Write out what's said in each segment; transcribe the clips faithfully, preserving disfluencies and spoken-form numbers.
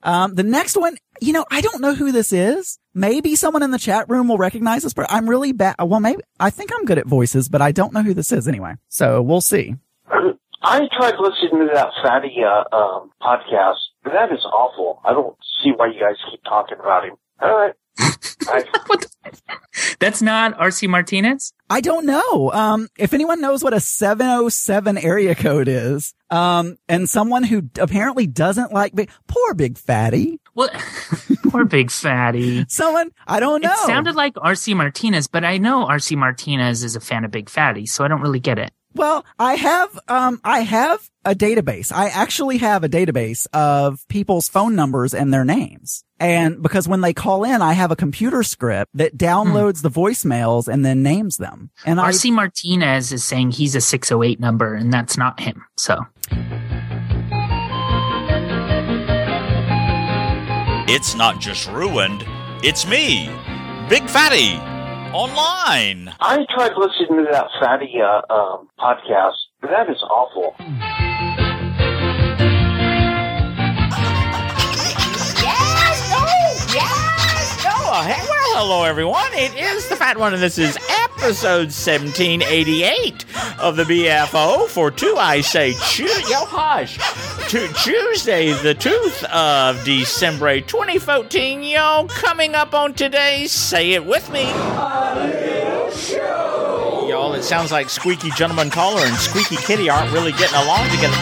Um, the next one, you know, I don't know who this is. Maybe someone in the chat room will recognize this, but I'm really bad. Well, maybe I think I'm good at voices, but I don't know who this is anyway. So we'll see. I tried listening to that Fatty uh, um, podcast, but that is awful. I don't see why you guys keep talking about him. All right. I, what the, that's not R C Martinez? I don't know. Um, if anyone knows what a seven oh seven area code is, um, and someone who apparently doesn't like big, poor Big Fatty. What? Poor Big Fatty. Someone, I don't know. It sounded like R C Martinez, but I know R C Martinez is a fan of Big Fatty, so I don't really get it. Well, I have, um, I have a database. I actually have a database of people's phone numbers and their names. And because when they call in, I have a computer script that downloads hmm. the voicemails and then names them. And R C I, Martinez is saying he's a six oh eight number, and that's not him. So. It's not just ruined. It's me, Big Fatty. Online. I tried listening to that Fatty uh, um, podcast, but that is awful. Yes, no, yes, no. Hey, well, hello, everyone. It is the Fat One, and this is episode seventeen eighty-eight of the B F O for two, I say, Chu- yo, hush. To Tuesday, the tooth of December twenty fourteen, yo, coming up on today's Say It With Me. Show. Y'all, it sounds like Squeaky Gentleman Caller and Squeaky Kitty aren't really getting along together.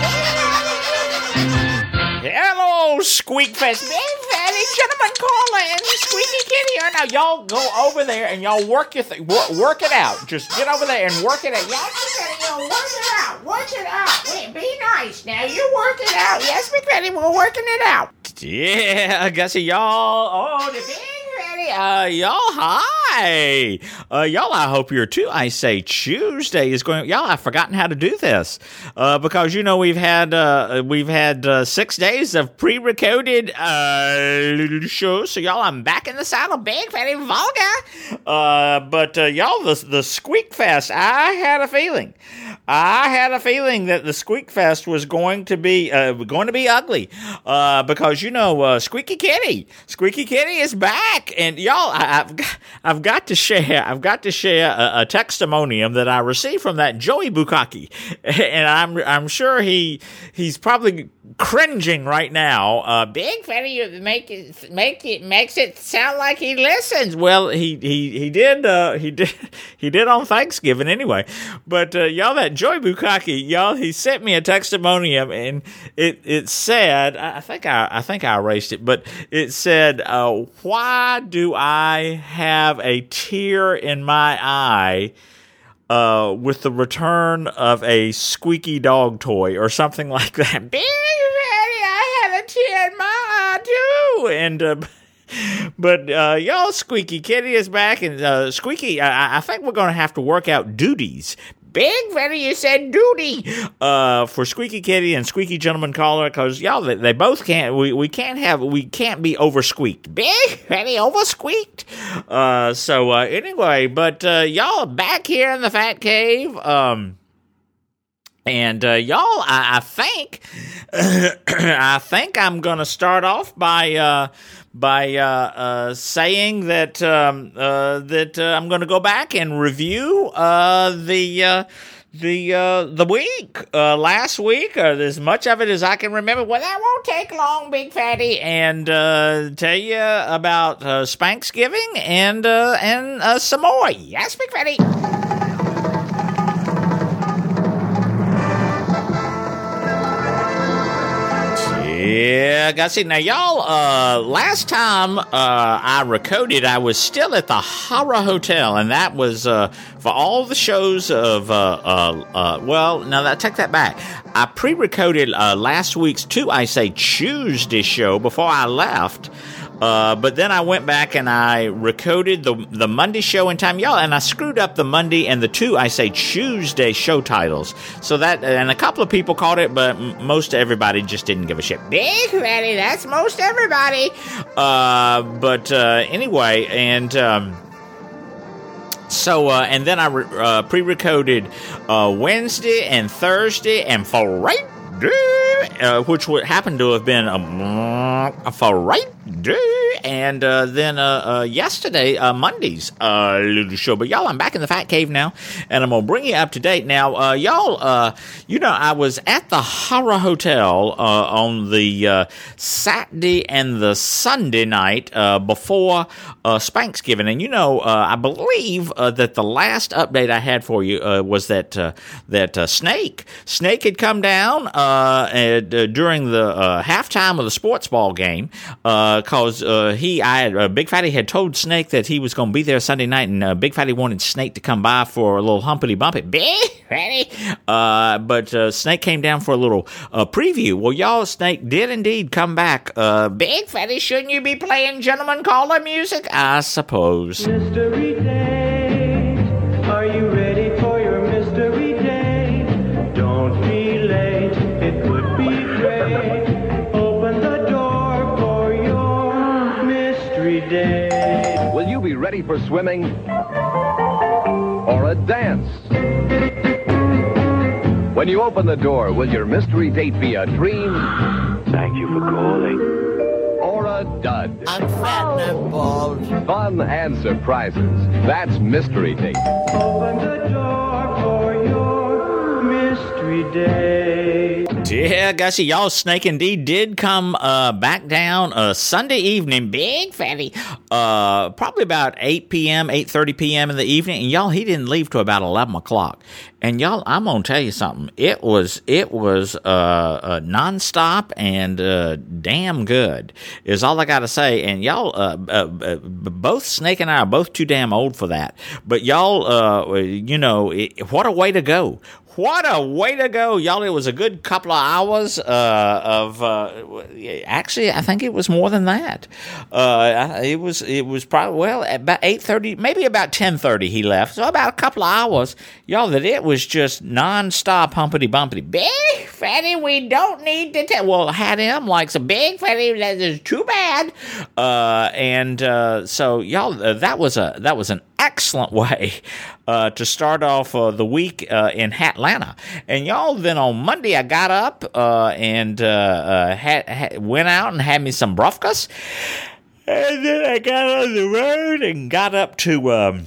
Hello, Squeakfest. Big Fatty Gentleman Caller and Squeaky Kitty. Now, y'all go over there and y'all work your th- work, work it out. Just get over there and work it out. Y'all just gotta, you know, work it out. Work it out. Wait, be nice. Now, you work it out. Yes, Big Fatty, we're working it out. Yeah, I guess y'all. Oh, the Big Fatty. Uh, y'all, hi. Uh, y'all, I hope you're too. I say Tuesday is going. Y'all, I've forgotten how to do this. Uh, because you know we've had uh we've had uh, six days of pre-recorded uh shows. So y'all, I'm back in the saddle, Big Fatty Vulgar. Uh, but uh, y'all, the the Squeak Fest. I had a feeling. I had a feeling that the Squeak Fest was going to be uh, going to be ugly, uh, because you know uh, Squeaky Kitty, Squeaky Kitty is back, and y'all, I, I've got, I've got to share, I've got to share a, a testimonium that I received from that Joey Bukaki, and I'm I'm sure he he's probably cringing right now. Uh, Big Fatty, you make it make it makes it sound like he listens. Well, he he he did uh, he did he did on Thanksgiving anyway, but uh, y'all, that Joey Bukaki, y'all, he sent me a testimonium, and it it said, I think I I think I erased it, but it said, uh, why do I have a tear in my eye uh, with the return of a squeaky dog toy or something like that? Big Fatty, I had a tear in my eye too, and. Uh, But, uh, y'all, Squeaky Kitty is back, and, uh, Squeaky, I, I think we're gonna have to work out duties. Big Fatty, you said duty, uh, for Squeaky Kitty and Squeaky Gentleman Caller, cause y'all, they, they both can't, we, we can't have, we can't be over squeaked. Big Fatty over squeaked. Uh, so, uh, anyway, but, uh, y'all back here in the Fat Cave, um, And, uh, y'all, I, I think, I think I'm gonna start off by, uh, by, uh, uh, saying that, um, uh, that, uh, I'm gonna go back and review, uh, the, uh, the, uh, the week, uh, last week, or as much of it as I can remember. Well, that won't take long, Big Fatty, and, uh, tell you about, uh, Spanksgiving and, uh, and, uh, some more. Yes, Big Fatty. Yeah, guys, see, now, y'all, uh, last time, uh, I recorded, I was still at the Hara Hotel, and that was, uh, for all the shows of, uh, uh, uh, well, now, I take that back. I pre-recorded, uh, last week's two, I say, Tuesday show before I left. Uh, but then I went back and I recorded the the Monday show in time, y'all, and I screwed up the Monday and the two, I say, Tuesday show titles. So that, and a couple of people caught it, but m- most everybody just didn't give a shit. Big Fatty, that's most everybody. Uh, but uh, anyway, and um, so, uh, and then I re- uh, pre-recorded uh, Wednesday and Thursday and Friday. uh, which would happen to have been a, a Friday, and uh, then uh, uh, yesterday, uh, Monday's uh, little show. But y'all, I'm back in the Fat Cave now, and I'm gonna bring you up to date now. Uh, y'all, uh, you know, I was at the Horror Hotel uh, on the uh, Saturday and the Sunday night uh, before uh, Spanksgiving, and you know, uh, I believe uh, that the last update I had for you uh, was that uh, that uh, Snake Snake had come down uh, and, uh, during the uh, halftime of the sports ball game because uh, uh, he I had, uh, Big Fatty had told Snake that he was going to be there Sunday night, and uh, Big Fatty wanted Snake to come by for a little humpity bumpy. Big Fatty, uh, but uh, Snake came down for a little uh, preview. Well, y'all, Snake did indeed come back. Uh, Big Fatty, shouldn't you be playing Gentleman Caller music? I suppose. Mystery date, are you ready for your mystery date? Don't be late, it would be great. Open the door for your mystery date. Will you be ready for swimming or a dance? When you open the door, will your mystery date be a dream? Thank you for calling. Or a dud? I'm fat and bald. Fun and surprises. That's Mystery Date. Open the door for your mystery date. Yeah, Gussie, y'all, Snake indeed did come uh, back down uh, Sunday evening, Big Fatty, uh, probably about eight p.m., eight thirty p.m. in the evening, and y'all, he didn't leave till about eleven o'clock. And y'all, I'm gonna tell you something. It was it was uh, uh, nonstop and uh, damn good is all I gotta say. And y'all, uh, uh, uh, both Snake and I are both too damn old for that. But y'all, uh, you know, it, what a way to go! What a way to go, y'all. It was a good couple of hours uh, of, uh, actually, I think it was more than that. Uh, it was it was probably, well, about eight thirty, maybe about ten thirty he left. So about a couple of hours, y'all, that it was just nonstop humpity-bumpity. Big Fatty, we don't need to tell. Well, had him like some Big Fatty, that is too bad. Uh, and uh, so, y'all, uh, that was a that was an excellent way uh, to start off uh, the week uh, in Atlanta. And y'all, then on Monday I got up uh, and uh, uh, had, had, went out and had me some brufkas. And then I got on the road and got up to um,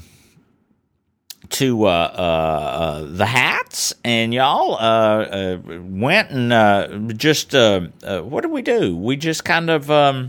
to uh, uh, uh, the Hats. And y'all uh, uh, went and uh, just, uh, uh, what did we do? We just kind of... Um,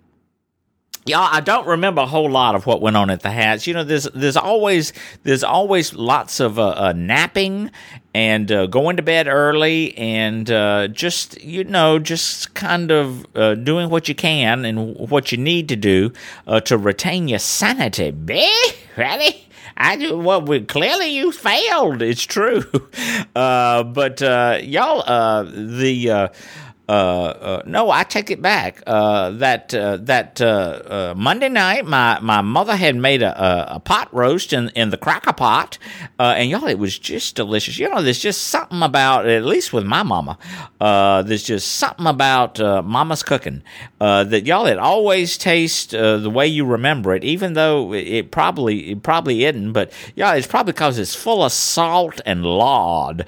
Y'all, I don't remember a whole lot of what went on at the Hats. You know, there's there's always there's always lots of uh, uh, napping and uh, going to bed early and uh, just you know just kind of uh, doing what you can and what you need to do uh, to retain your sanity. Be ready. I do. Well, we, clearly you failed. It's true, uh, but uh, y'all, uh, the. Uh, Uh, uh, no, I take it back. Uh, that uh, that uh, uh, Monday night, my, my mother had made a, a, a pot roast in, in the cracker pot, uh, and y'all, it was just delicious. You know, there's just something about, at least with my mama, uh, there's just something about uh, mama's cooking uh, that y'all, it always tastes uh, the way you remember it, even though it probably it probably isn't. But y'all, it's probably because it's full of salt and lard.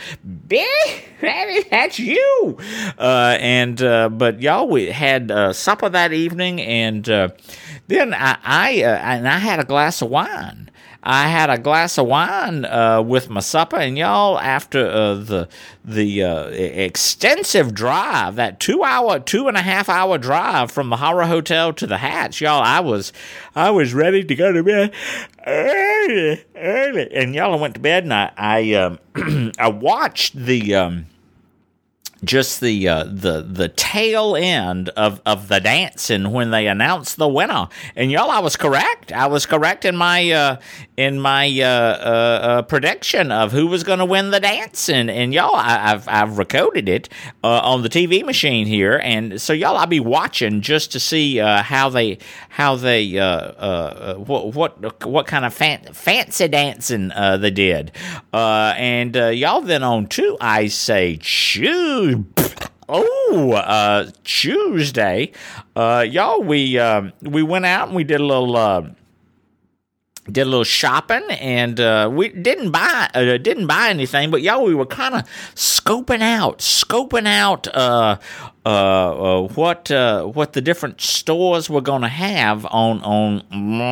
That's you. Uh, And uh, but y'all, we had uh, supper that evening, and uh, then I I, uh, and I had a glass of wine. I had a glass of wine uh, with my supper, and y'all, after uh, the the uh, extensive drive, that two hour, two and a half hour drive from the Horror Hotel to the Hats, y'all, I was I was ready to go to bed early, early, and y'all, I went to bed, and I I, um, I watched the. Um, Just the uh, the the tail end of, of the dancing when they announced the winner, and y'all, I was correct. I was correct in my uh, in my uh, uh, uh, prediction of who was going to win the dancing, and y'all, I, I've I've recorded it uh, on the T V machine here, and so y'all, I'll be watching just to see uh, how they how they uh, uh, what what what kind of fan- fancy dancing uh, they did, uh, and uh, y'all, then on two, I say choose. Oh, uh, Tuesday, uh, y'all, we, um, we went out and we did a little, uh, did a little shopping, and uh, we didn't buy uh, didn't buy anything, but y'all, we were kind of scoping out, scoping out uh, uh, uh, what uh, what the different stores were going to have on on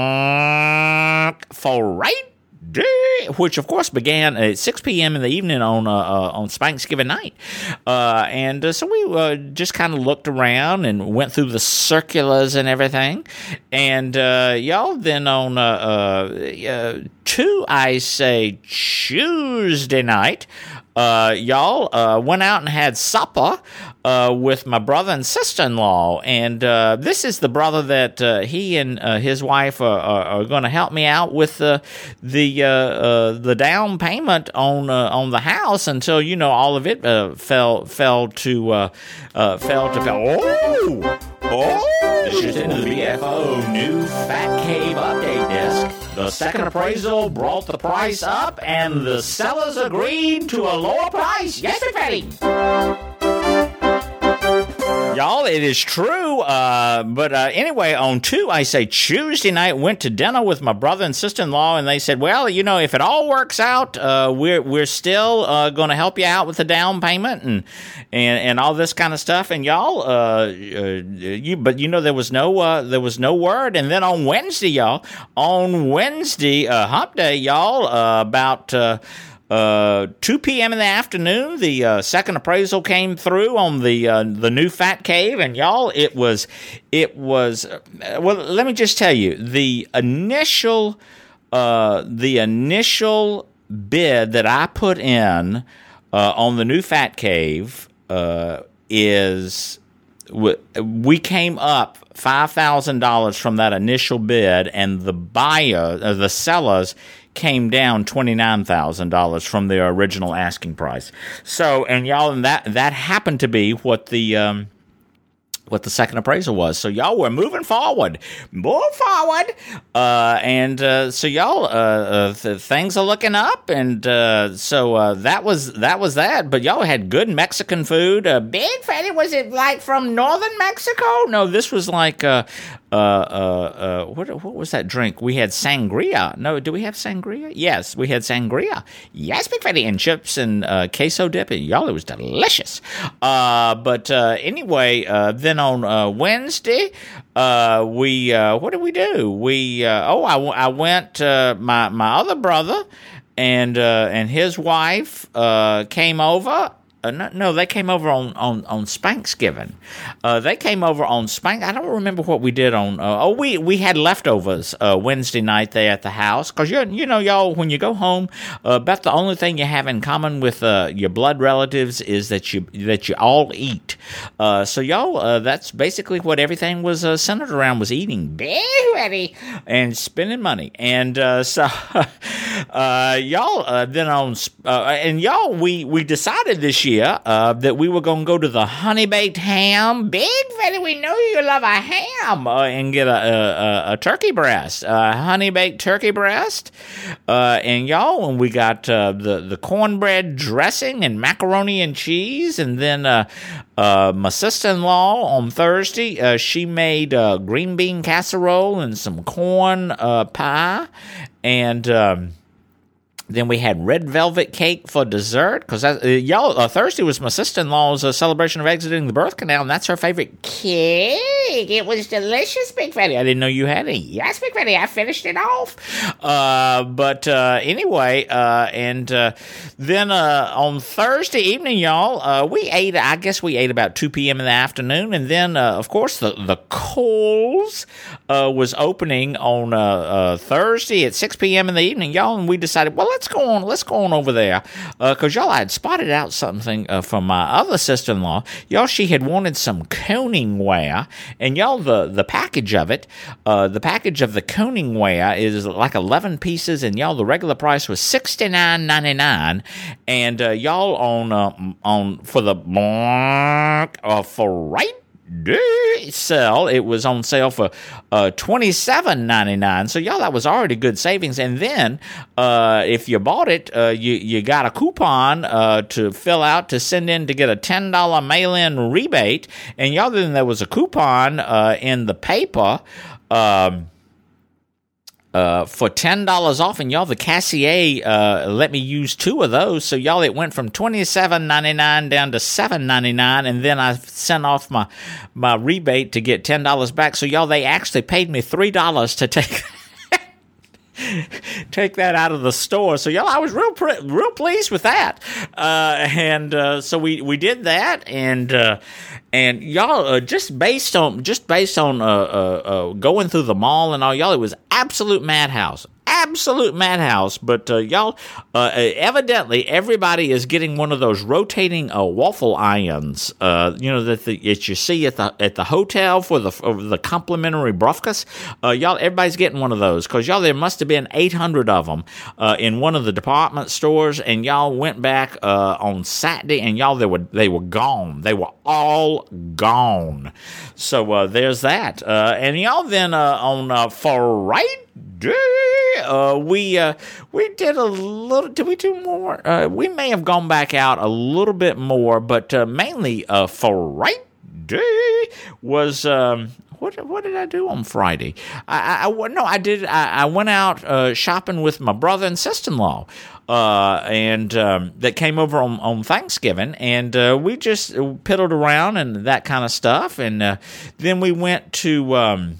for right day, which of course began at six p.m. in the evening on uh, uh, on Thanksgiving night, uh, and uh, so we uh, just kind of looked around and went through the circulars and everything, and uh, y'all then on uh, uh, uh, two, I say Tuesday night. Uh, y'all uh, went out and had supper uh, with my brother and sister-in-law, and uh, this is the brother that uh, he and uh, his wife are, are, are going to help me out with uh, the uh, uh, the down payment on uh, on the house until, you know, all of it uh, fell fell to uh, uh, fell to fell. Oh, oh! This is in the B F O new Fat Cave update disc. The second appraisal brought the price up, and the sellers agreed to a lower price. Yes, McFaddy. Y'all, it is true. Uh, but uh, anyway, on two, I say Tuesday night, went to dinner with my brother and sister-in-law, and they said, well, you know, if it all works out, uh, we're we're still uh, going to help you out with the down payment and and, and all this kind of stuff. And y'all, uh, uh, you but you know, there was no uh, there was no word. And then on Wednesday, y'all, on Wednesday, uh, Hump Day, y'all, uh, about. Uh, Uh, two p.m. in the afternoon, the uh, second appraisal came through on the uh, the new Fat Cave, and y'all, it was it was uh, well. Let me just tell you, the initial uh, the initial bid that I put in uh, on the new Fat Cave uh, is we came up five thousand dollars from that initial bid, and the buyer, uh, the sellers, came down twenty-nine thousand dollars from their original asking price. So, and y'all, and that that happened to be what the um, what the second appraisal was. So y'all were moving forward, move forward, uh, and uh, so y'all, uh, uh, th- things are looking up, and uh, so uh, that was that was that. But y'all had good Mexican food. Uh, Big Fatty, was it like from northern Mexico? No, this was like. Uh, Uh, uh, uh, what what was that drink? We had sangria. No, do we have sangria? Yes, we had sangria. Yes, Big Fatty, and chips and uh, queso dip. Y'all, it was delicious. Uh, but uh, anyway, uh, then on uh, Wednesday, uh, we uh, what did we do? We uh, oh, I, I went. Uh, my my other brother and uh, and his wife uh, came over. Uh, no, no, they came over on on on Thanksgiving. Uh, they came over on Spank. I don't remember what we did on. Uh, oh, we we had leftovers uh, Wednesday night there at the house, because you you know, y'all, when you go home, uh, about the only thing you have in common with uh, your blood relatives is that you that you all eat. Uh, so y'all, uh, that's basically what everything was uh, centered around, was eating, big ready, and spending money. And uh, so uh, y'all, uh, then on uh, and y'all, we we decided this year. Uh, that we were going to go to the honey baked ham. Big Fatty, we know you love a ham, uh, and get a, a, a turkey breast, a honey baked turkey breast. Uh, and y'all, and we got uh, the the cornbread dressing and macaroni and cheese. And then uh, uh, my sister-in-law on Thursday, uh, she made uh, green bean casserole and some corn uh, pie, and. Um, Then we had red velvet cake for dessert, because uh, y'all, uh, Thursday was my sister-in-law's uh, celebration of exiting the birth canal, and that's her favorite cake. It was delicious, Big Fatty. I didn't know you had any. Yes, Big Fatty, I finished it off. Uh, but uh, anyway, uh, and uh, then uh, on Thursday evening, y'all, uh, we ate, I guess we ate about two p.m. in the afternoon, and then, uh, of course, the, the Kohl's uh, was opening on uh, uh, Thursday at six p.m. in the evening, y'all, and we decided, well, let's go on, let's go on over there, because uh, y'all, I had spotted out something uh, from my other sister-in-law. Y'all, she had wanted some coning ware, and y'all, the, the package of it, uh, the package of the coning ware is like eleven pieces, and y'all, the regular price was sixty-nine ninety-nine, and uh, y'all, on uh, on for the uh, for right sell, it was on sale for uh, twenty-seven ninety-nine. So y'all, that was already good savings. And then uh, if you bought it, uh, you you got a coupon uh, to fill out to send in to get a ten dollars mail-in rebate. And y'all, then there was a coupon uh, in the paper. Um, uh, for ten dollars off, and y'all, the Cassier uh, let me use two of those. So y'all, it went from twenty-seven ninety-nine down to seven ninety-nine, and then I sent off my my rebate to get ten dollars back. So y'all, they actually paid me three dollars to take. Take that out of the store. So y'all, I was real pre- real pleased with that. Uh, and uh, so we, we did that, and uh, and y'all, uh, just based on just based on uh, uh, uh, going through the mall and all, y'all, it was absolute madhouse. Absolute madhouse, but uh, y'all, uh, evidently everybody is getting one of those rotating uh, waffle irons. Uh, you know that, the, that you see at the at the hotel for the for the complimentary brofkas. Uh, y'all, everybody's getting one of those because y'all, there must have been eight hundred of them uh, in one of the department stores, and y'all went back uh, on Saturday, and y'all, they were they were gone. They were all gone. So uh, there's that, uh, and y'all then uh, on uh, Friday. Uh, we uh, we did a little. Did we do more? Uh, we may have gone back out a little bit more, but uh, mainly uh, Friday was. Um, what what did I do on Friday? I, I, I no, I did. I, I went out uh, shopping with my brother and sister-in-law, uh, and um, that came over on, on Thanksgiving, and uh, we just piddled around and that kind of stuff, and uh, then we went to. Um,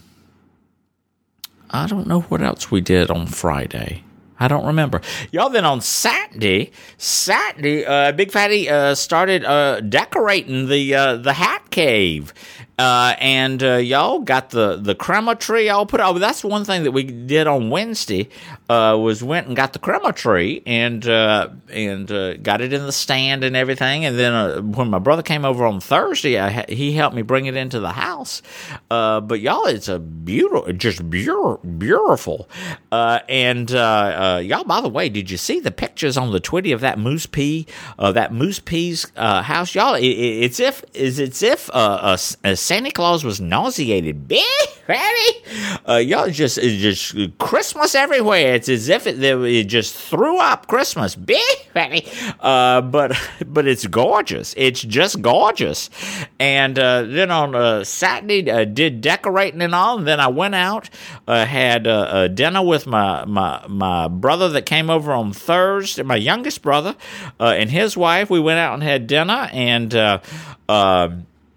I don't know what else we did on Friday. I don't remember. Y'all, then on Saturday, Saturday, uh, Big Fatty uh, started uh, decorating the uh, the hat cave. Uh, and uh, y'all got the, the crema tree all put out. Oh, that's one thing that we did on Wednesday, uh, was went and got the crema tree and uh, and uh, got it in the stand and everything. And then uh, when my brother came over on Thursday, I ha- he helped me bring it into the house. Uh, but y'all, it's a beautiful, just beautiful, beautiful. Uh, and uh, uh, y'all, by the way, did you see the pictures on the Twitty of that Moose P, uh, that Moose P's uh, house? Y'all, it, it, it's if is it's if uh, a, a Santa Claus was nauseated. Big Fatty, uh, y'all, just it's just Christmas everywhere. It's as if it, it just threw up Christmas. Big Fatty, uh, but but it's gorgeous. It's just gorgeous. And uh, then on uh, Saturday, uh, did decorating and all. And then I went out, uh, had uh, a dinner with my my my brother that came over on Thursday. My youngest brother uh, and his wife. We went out and had dinner and. Uh, uh,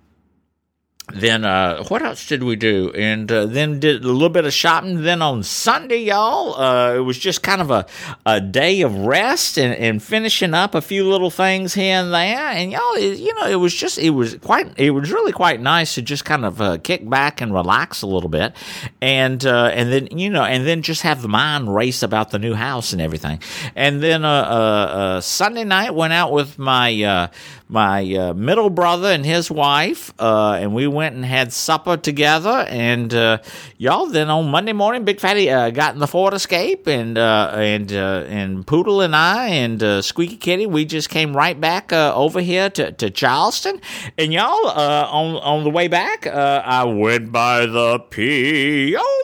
Then, uh, what else did we do? And uh, then did a little bit of shopping. Then on Sunday, y'all, uh, it was just kind of a, a day of rest and, and finishing up a few little things here and there. And y'all, it, you know, it was just, it was quite, it was really quite nice to just kind of uh, kick back and relax a little bit. And, uh, and then, you know, and then just have the mind race about the new house and everything. And then, uh, uh, uh Sunday night went out with my, uh, my, uh, middle brother and his wife, uh, and we went and had supper together, and uh, y'all. Then on Monday morning, Big Fatty uh, got in the Ford Escape, and uh, and uh, and Poodle and I and uh, Squeaky Kitty, we just came right back uh, over here to, to Charleston, and y'all uh, on on the way back, uh, I went by the P O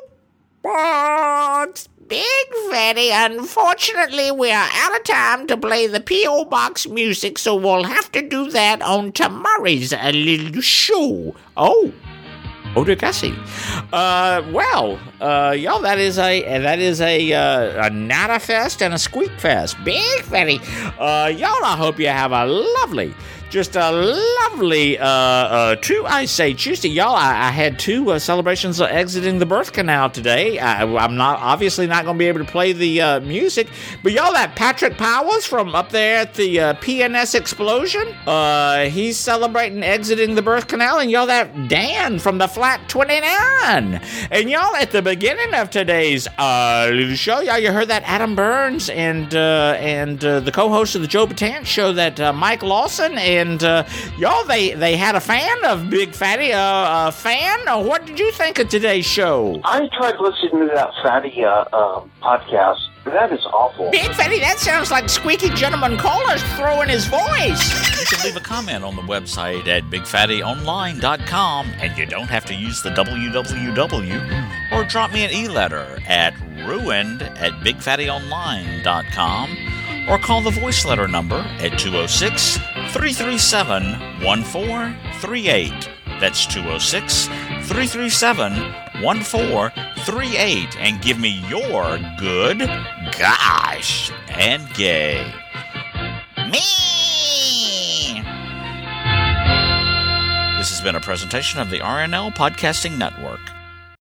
Box. Big Fatty, unfortunately, we are out of time to play the P O Box music, so we'll have to do that on tomorrow's uh, little show. Oh, oh, dear Gussie. Uh, well, uh, y'all, that is a that is a uh, a Nada Fest and a Squeak Fest. Big Fatty, uh, y'all, I hope you have a lovely. Just a lovely, uh, uh, two, I say Tuesday. Y'all, I, I had two uh, celebrations of exiting the birth canal today. I, I'm not, obviously not going to be able to play the uh, music, but y'all, that Patrick Powers from up there at the uh, P N S Explosion, uh, he's celebrating exiting the birth canal, and y'all, that Dan from the Flat twenty-nine. And y'all, at the beginning of today's uh, little show, y'all, you heard that Adam Burns and, uh, and uh, the co-host of the Joe Batant show, that uh, Mike Lawson, and And, uh, y'all, they, they had a fan of Big Fatty. Uh, a fan? Uh, what did you think of today's show? I tried listening to that Fatty uh, um, podcast. That is awful. Big Fatty, that sounds like Squeaky Gentleman Caller's throwing his voice. You can leave a comment on the website at big fatty online dot com, and you don't have to use the w w w, or drop me an e-letter at ruined at big fatty online dot com, or call the voice letter number at two oh six, three three seven, one four three eight. That's two oh six, three three seven, one four three eight and give me your good, gosh, and gay. Me! This has been a presentation of the R N L Podcasting Network.